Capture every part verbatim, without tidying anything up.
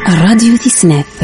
الراديو تسناث.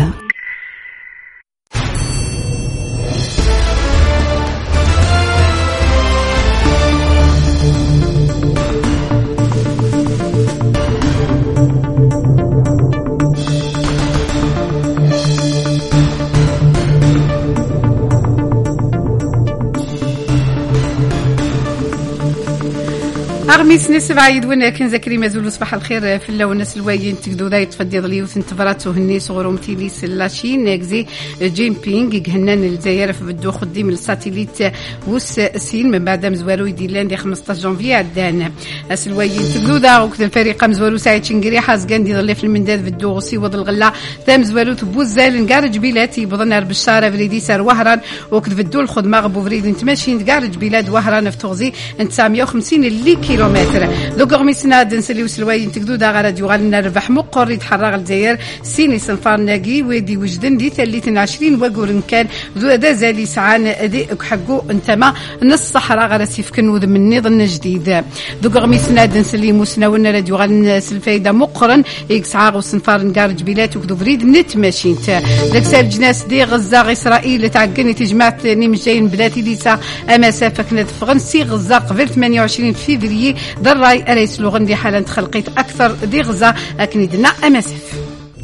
أغميسني سبعة يدونا كن زكري مازولو صباح الخير في اللون الناس الوايين تقدو ذا يتفدي ضليوث انتفراتو هني صغرهم تيليس اللاشين ناكزي جيمبينغ جهنان الجزائر في بدو خديم الساتيليت وس سين من بعد مزوارو يديلان دي خمسطاش جانفي عدان الوايين تقدو ذا وكذا الفريق مزوارو سعيد شنقري حاز قاندي ضلي في المنداد بدو غسي وضل الغلا ثام مزوارو تبوزال نقارج بيلاتي بضنار بالشارع فريدي سار وهران وكذا بدو الخدمة غبو فريد انتماشي نقارج بلاد وهران في تغزي تسعمية وخمسين اللي كيلومتر دوك غميسنا دنسلي وسلوي تقدو دا راديو غالنا ربح مقر يتحرق الجزائر سيني سنفار ناقي ودي وجدن دي ثلاثين عشرين وقور كان ذو دا زالي سعان دي حقو انتما نص صحراء غرسي فكن وذ من نظن جديد دوك غميسنا دنسلي موسنا ولنا راديو غالنا سلفايدة مقرن يكسعاغ وسنفار نقارج بلاد وكدو فريد نت ماشينت داك سال جناس دي غزة إسرائيل تعقني تجمعت نمجين بلاتي ليسا أماسافة كانت فغنسي غزة قبل ثمانية وعشرين فيفري دراي أريس لغن دي حالا تخلقيت أكثر دي غزة أكندنا أماسف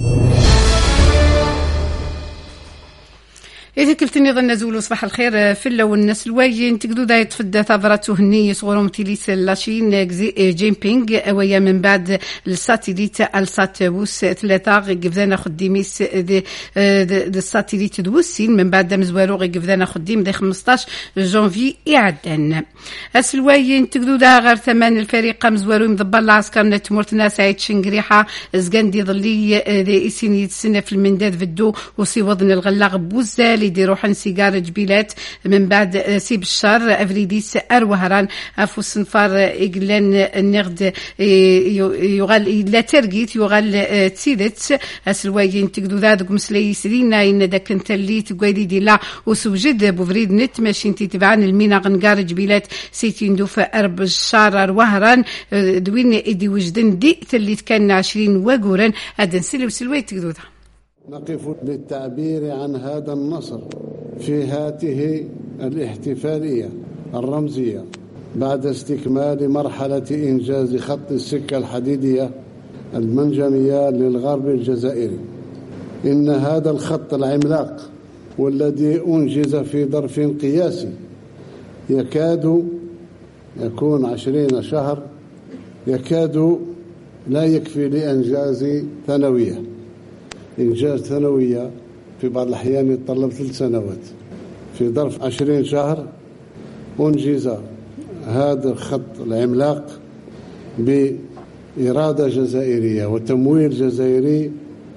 إذا كنتني ظن نزول صباح الخير في اللون الناس الوايين تقدو دا يتفدى ثابراتو هني صغرهم تيليس لاشين جيمبينغ ويا من بعد الساتيليت السات بوس ثلاثة قفزانا خديميس دي, دي الساتيليت دوسين من بعد مزوارو قفزانا خديم دي خمسطاش جانفي إعدان السلوايين تقدو دا غير ثمان الفريق مزوارو مضبر العسكر نتمورتنا سعيد شنقريحة زقاندي ظلي دي إسيني تسنة في المنداد فدو وصي وضن الغلاغ بوزال يديروا حن سيجار جبيلات من بعد سيب الشر افريديس اروهران افو الصنفار اجلان النغد يغال لا ترقيت يغال تسيدت اسلوايين تقدو ذاك مسلي سرينا ان داك انت اللي تقويدي دي لا وسوجد بوفريد نت ماشي انت تبعان المينا غنقار جبيلات سيتين دوف ارب الشار اروهران دوين ايدي وجدن دي اللي كان عشرين وقورن هذا نسلي وسلوي تقدو ذا نقف للتعبير عن هذا النصر في هذه الاحتفالية الرمزية بعد استكمال مرحلة إنجاز خط السكة الحديدية المنجمية للغرب الجزائري. إن هذا الخط العملاق والذي أنجز في ظرف قياسي يكاد يكون عشرين شهر يكاد لا يكفي لإنجاز ثانوية. إنجاز ثانوية في بعض الأحيان يتطلب ثلاث سنوات. في ظرف عشرين شهر أنجز هذا الخط العملاق بإرادة جزائرية وتمويل جزائري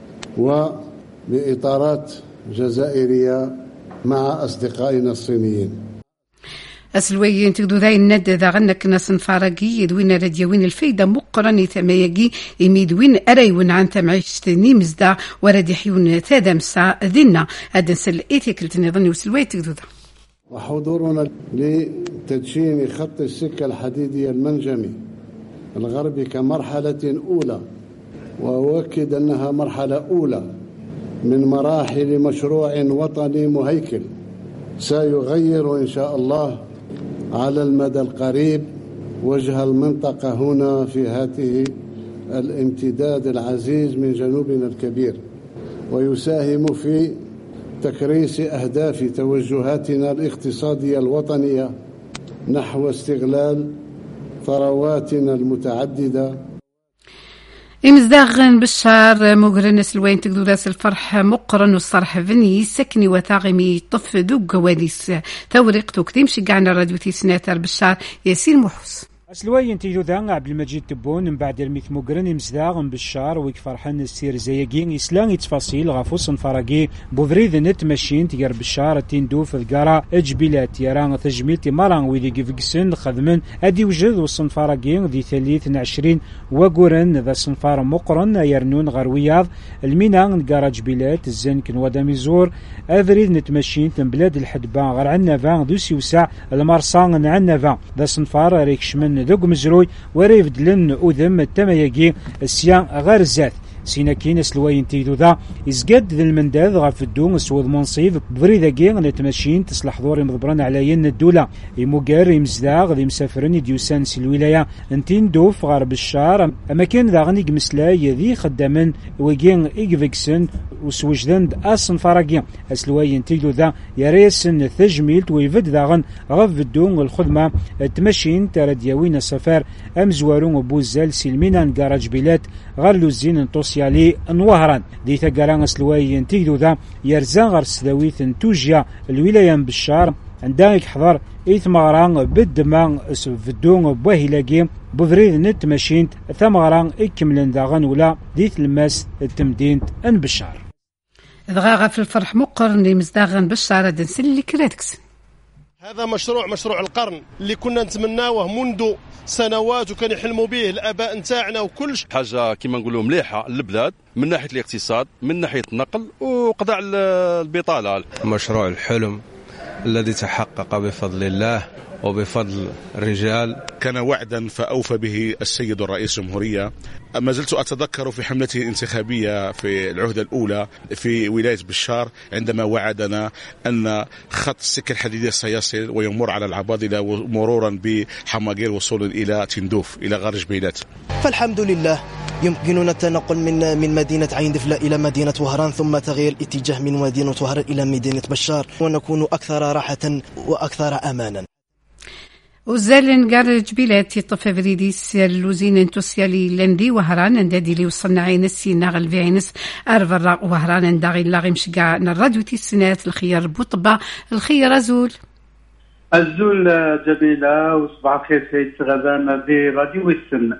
وبإطارات جزائرية مع أصدقائنا الصينيين. أسلويين تقدو ذا الند ذا غنك ناس فارقي يدوين رديوين الفايدة مقرن ثمايقي يميدوين أريون عن تمعيشتني مزدا ورديحيون ثادا مسا ذنا هذا نسل إيتيكلت نظني وسلوية تقدو ذا. وحضورنا لتدشين خط السكة الحديدية المنجمي الغربي كمرحلة أولى وأؤكد أنها مرحلة أولى من مراحل مشروع وطني مهيكل سيغير إن شاء الله على المدى القريب وجه المنطقة هنا في هذه الامتداد العزيز من جنوبنا الكبير ويساهم في تكريس أهداف توجهاتنا الاقتصادية الوطنية نحو استغلال ثرواتنا المتعددة. إمزداغن بالشار مقرن سلوين تقدو داس الفرح مقرن والصرح فني سكني وثاغمي طف دوق وديس توريق تكتيم شقعنا راديو تيسناتر بالشار ياسين محوس. أسلوين تيجو ذا عبد المجيد تبون من بعد الميث مقرن إمزداغن بالشار ويك فرحان السير زياقين إسلامي تفاصيل غافوس فرقي بوفريد نت ماشين تيجر بالشار تندو في القارة إجبيلات يران تجميل تماران ويدي قفقسن خدمن أدي وجد والصنفارقين ذي ثلاثين عشرين وقرن ذا صنفار مقرن يرنون غروياض المينا نقارة جبيلات الزنكن وداميزور أفريد نت ماشين تنبلاد الحدبان غير عنا فان دوسي وسع المرصان عنا فان ذا صنفار ريكشمن ذوق مزروي وريفد لن أذم التميقي السيان غير الزات سيناكين سلواين تيدو ذا إزقاد ذا المنداذ غاف الدون سوض منصيف بريدا جين نتمشين تصلح دوري مضبران على ين الدولة يموغار يمزداغ ذي مسافرين ديوسان سلويلايا انتين دوف غرب الشار أما كان ذا غنيق مسلاي ذي خدامن وجين إيجفيكسن وسوجدان أصن فراجين أسلواين تيدو ذا يريسن تجميل ويفد ذا غن غف الدون الخدمة التمشين ترديوين السفر أمزوارون وبوزال سلمينا نقارج بلاد غرلو الزين توسيالي نوهران دي تقران سلواين تيدو ذا يرزان غر سداويث توجيا الولاية بالشار عندها يحضر إثماران بالدمان سفدون بوهيلاقي بفريد نت ماشينت ثماران إكملن داغن ولا ديث الماس التمدين أن بالشار دغاغا في الفرح مقرن اللي مزداغن بالشار دنسل كراتكس. هذا مشروع مشروع القرن اللي كنا نتمناوه منذ سنوات وكان يحلموا به الآباء نتاعنا وكل حاجة كما نقولوا مليحة للبلاد من ناحية الاقتصاد من ناحية النقل وقضاء البطالة. مشروع الحلم الذي تحقق بفضل الله وبفضل الرجال. كان وعدا فأوفى به السيد الرئيس الجمهورية. ما زلت أتذكر في حملته الانتخابية في العهدة الأولى في ولاية بشار عندما وعدنا أن خط السكة الحديدية سيصل ويمر على العباضلة مرورا بحماقيل وصولا إلى تندوف إلى غرج بيلات. فالحمد لله يمكننا التنقل من من مدينة عين دفلة إلى مدينة وهران ثم تغيير الاتجاه من مدينة وهران إلى مدينة بشار ونكون أكثر راحة وأكثر أمانا. وزالن قارج بلاتي طفى فريديس اللوزين انتوسيالي لندي وهران اندادي لي وصلنا عينس ناغل في عينس ارفر وهران انداغي لاغي مشقا الراديو تيسنات الخيار بوطبا الخيار ازول ازول جميلة وصباح الخير سيد غزان دي راديو السن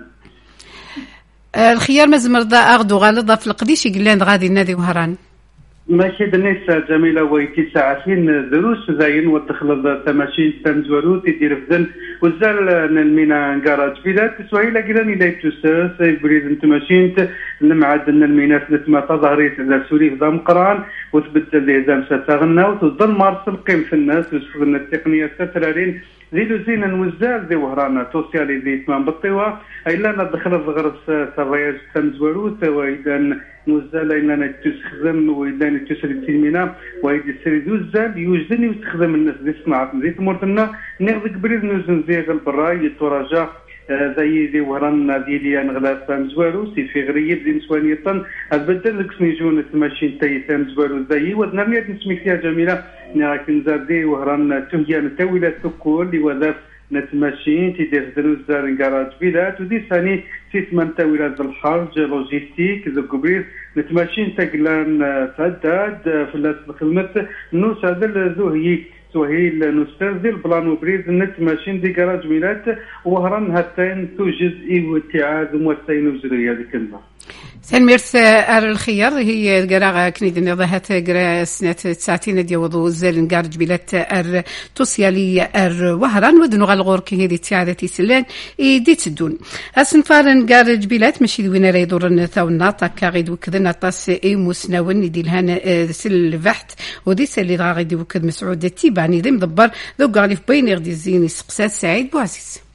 الخيار مزمرضا اغدو غالضا في القديش يقلان غادي نادي وهران ماشي بالنسبة جميلة ويتي ساعتين دروس زين ودخل التماشين تنزورو تدير فزن وزال المينا نقارج بلاد سوهيلا قراني إلى توساس يبريد التماشين المعاد المينا نتما تظهريت على سوري في ضم قران وتبدل لي زامسة تغنى وتظل مارس القيم في الناس وتفضل التقنية تترارين زيدو زين وزال ذي وهرانا توسيالي ذي تمام بالطوى أي لا ندخل الغرس تغياج تنزورو وإذا نوزال إننا تستخدم وإذا تسري التلمينا وإذا تسري دوزال يوجدني ويستخدم الناس ذي صناعة ذي تمرتنا نغذك بريد نوزن زي غالبراي يتوراجع زي ذي وهران ديالي نغلاف مزوارو سي في غريب ذي نسوانية طن أتبدل لك سنيجون تماشين تايتا مزوارو زي ودنامية نسمي فيها جميلة لكن زادي وهران تهيا نتاويلة تكول لوذاف نتماشين تيدير دروزار نقاراج بلاد ودي ثاني تيتمن تاويلات الحرج لوجيستيك ذو كبرير نتماشين تاقلان تعداد في الناس الخدمة نوس هذا ذو هي سوهيل نستاذ البلان بريد نت ماشين دي كراج ميلات وهران هاتين توجد إيو اتعاد موسين وزرية ذكرنا سنميرس ار الخيار هي قراغا كنيد نضهات قرا سنة ساعتين دي وضو زال نقارج بلات ار توسيالي ار وهران ودنو غالغور كي هذه تساعدتي سلان ايدي تدون اسنفار نقارج بلات ماشي دوينا رايدور ثاونا طاكا غيد وكذا نطاس اي مسناون ندي لهنا سل فحت ودي سالي غادي وكذا مسعود تيباني ذي مدبر ذو قالي في بين غدي الزيني سقسات سعيد بوعزيز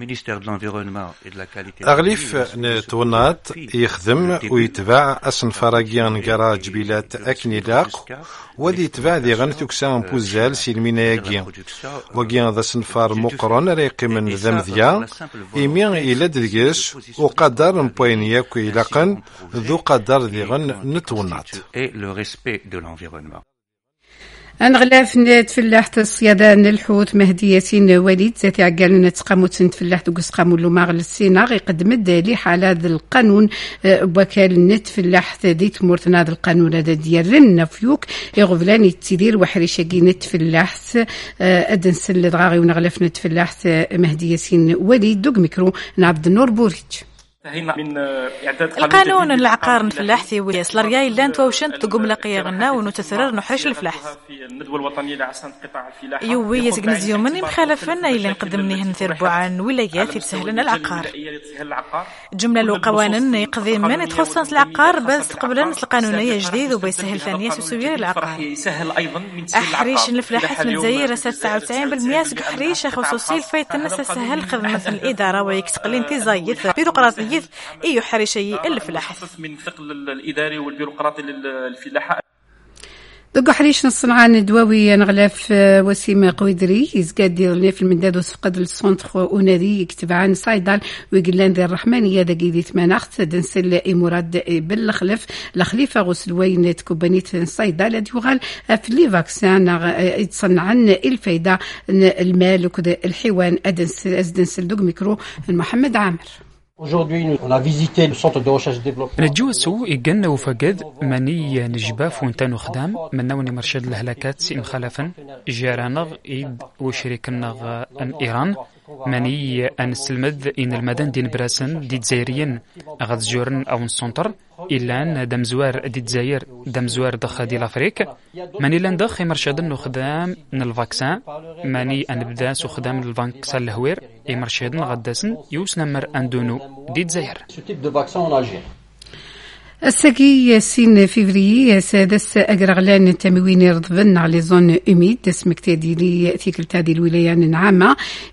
أغليف نتونات يخدم ويتبع أسنفراجيان كراج بلاد أكنيلاق ودي يتبع ذي غن تكسان بوزال سيلمينا ياجين وجين ذا سنفار مقرن ريقي من ذمذيا إيمين إلى دلجيش وقدر مبين ياكو إلاقن ذو قدر ذي غن نتونات أنغلاف نتفلاح الصيادان الحوت مهدي ياسين وليد ذاتي عقال نتقاموت نتفلاح دوكس قامو لو ماغل السيناغ يقدمد لي حالة القانون وكال نتفلاح ديت مورتنا هذا القانون هذا ديال نفيوك يغفلاني تدير وحريشاكي نتفلاح أدنسل دغاغي ونغلاف نتفلاح مهدي ياسين وليد دوك ميكرو عبد النور بوريج من القانون العقار الفلاحثي ويصل رياي لان توشنت تقوم لقيا غنا ونتثرر نحرش الفلاح في الندوه الوطنيه لعصام قطاع الفلاحه يوي يزقنز يومني مخالفنا اللي نقدمني هنثربو عن ولايات يسهلنا العقار جمله لو قوانين يقضي من تخصص العقار بس قبل القانونيه جديد وبيسهل ثانيه سوسوير العقار يسهل ايضا من احريش الفلاحات من زير تسعة وتسعين بالمئة حريش خصوصي فايت الناس سهل خدمه الاداره ويكتقلين تزايد بيروقراطيه حديث اي حريشي الفلاح من ثقل الاداري والبيروقراطي للفلاحه. دقو حريش الصنعان دواوي نغلاف وسيم قويدري يزقاد ديالنا في المنداد وسفقد السونتر اونادي يكتب عن صايدال ويقلان ديال الرحمانيه ذا قيدي ثمانخت دنسل اي مراد بالخلف الخليفه غسلوين تكوبانيت صايدال هاد يغال في لي فاكسان يتصنعن الفايده المال وكذا الحيوان ادنسل ازدنسل دوك ميكرو محمد عامر. نجوسو يقنا وفقد ماني نجبا فونتانو خدام مناوني مرشد الهلاكات سي مخالفا جيرانغ إيد وشريكنغ أن إيران ماني أن سلمد إن المدن دين براسن دي تزايريين أغاد جورن أو نسونتر إلا دمزوار دي تزاير دمزوار دخا دي لافريك ماني لان دخي مرشد انو خدام من الفاكسان ماني أن بدا سو خدام الفاكسان الهوير اي مرشد غداسن يوسنمر أندونو دي تزاير. الساقي سين فيفري سادس أقرغلان التموين يرضبن على زون أميد اسمك تادي لي تيكل تادي الولاية العامة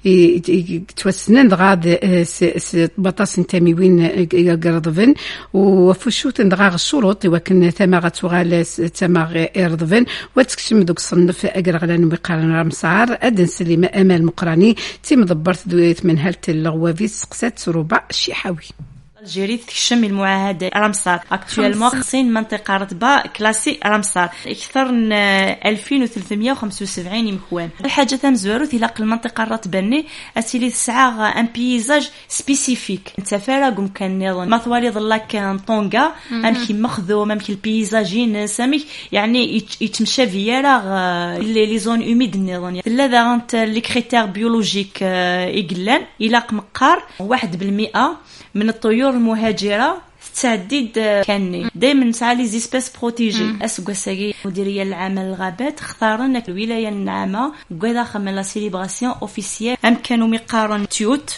توسنن غاد بطاس التموين يرضبن وفشوت غاغ الشروط وكن ثمغة تغال ثمغ يرضبن وتكشم دوك صنف أقرغلان وقارن رمسار أدن سليم أمال مقراني تيم ضبرت دويت من هالت اللغوافيس سقسات ربع شيحاوي. الجيري تكشم المعاهدة رمسار اكتوالمون خمسين منطقة رتبة كلاسي رمسار اكثر من ألفين وثلاثمية وخمسة وسبعين مكوان. الحاجة تام زوارو تلاقي المنطقة الرتبني اسيلي تسعى ان بيزاج سبيسيفيك تفارق ممكن نظن مثوالي ظلك طونغا امكي مخذوم امكي البيزاجين سامي يعني يتمشى فيارا لي زون اوميد نظن لا انت لي كريتير بيولوجيك يقلان يلاق مقار واحد بالمئة من الطيور المهاجرة تعديد كاني دائما نسعى لي زيسبيس بروتيجي اسكوساغي مديريه العام للغابات اختارنا الولايه الناعمه وكذا خمن لا سيليبراسيون اوفيسيال ام كانوا مقارن تيوت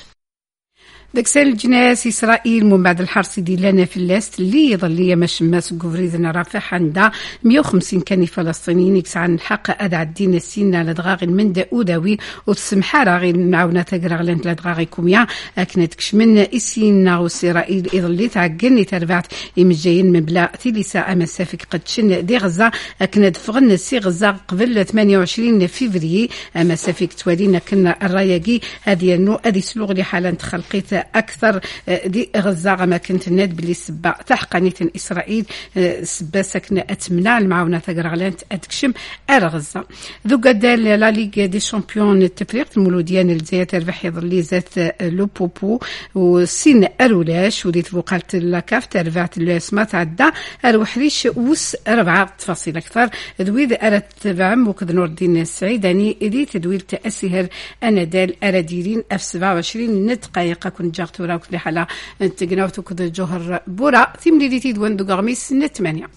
دكسال الجناس إسرائيل من بعد الحرس ديالنا في اللاست اللي يظل لي مش ماس قفريدنا رافح عندها مية وخمسين كان فلسطينيين يكسعن الحق أدعى الدين السنة لدغاغ من داوداوي وتسمح راغي معاونة تقرغلان لدغاغي كوميا أكنت كشمن إسينا وإسرائيل يظل تعقلني تربعت إمجاين من بلا تلسا أمسافك قد شن دي غزة أكنت فغن سي غزة قبل ثمانية وعشرين فيفري أمسافك توالينا كنا الرايقي هذه النوع هذه سلوغ لي حالا تخلقيت أكثر دي غزة ما كنت ناد بلي سبا تحقنية إسرائيل سبا سكنة أتمنع المعاونة تقرغلان أتكشم على غزة ذو قدال لا ليغ دي شامبيون التفريق المولوديان الجزائر تربح يظل ذات لو بوبو وسين أرولاش وديت وقالت لاكاف تربعت الاسما تعدى الوحريش وس أربعة تفاصيل أكثر ذويد أرد تبعم وكذ نور الدين السعيداني إذي تدويل تأسيهر أنا دال أرديرين أف سبعة وعشرين دقائق كنت جاغتورا وكل حالة انتقناوتو كذا جوهر بورا تيم ليديتي دوان دو غرميس نتمانية